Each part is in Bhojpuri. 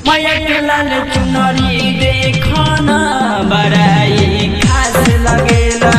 मैया के लाल चुनरी देखना बड़ाई खास लगेला।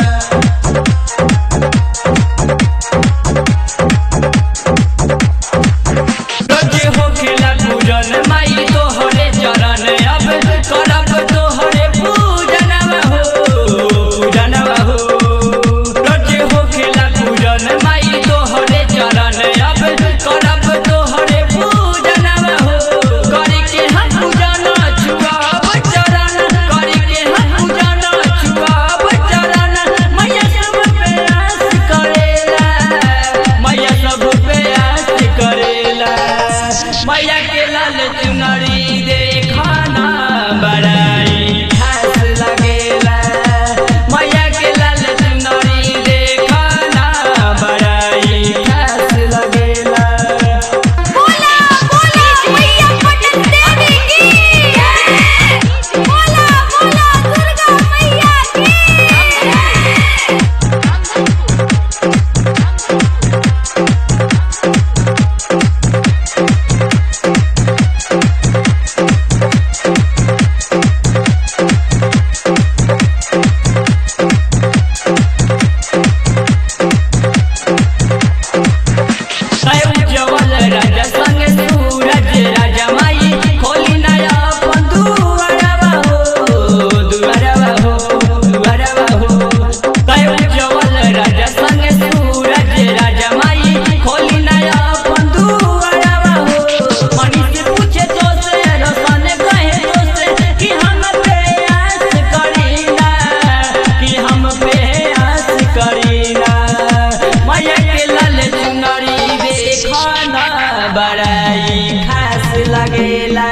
रोजे होखेला पूजन माई तोहरे चरण, अब करब तोहरे पूजनवा हो पूजनवा हो। रोजे होखेला पूजन माई तोहरे चरण, अब करब तोहरे पूजनवा हो। करके हम पूजन छुआब चरण, करके हम पूजन छुआब चरण। मैया सब पे आस करेला, मैया सब पे आस करेला। मैया के लाल चुनरी देखना बड़ाई खास लगेला। मैया के लाल चुनरी देखना बड़ाई खास लगेला। बोला बोला मैया पटन देवी की जय। बोला बोला दुर्गा मैया की उज्जवल राजा संग सूरज राजा माई खोली नया अपन दुआरवा हो दुआरवा हो दुआरवा हो। उज्जवल राजा संग सूरज राजा माई खोली नया अपन दुआरवा हो। मनी से पूछे तो से रोशन कहे तो से कि हम पे आस करीना, कि हम पे आस करीना। मैया के लाल चुनरी देखना बड़ाई खास लगेला।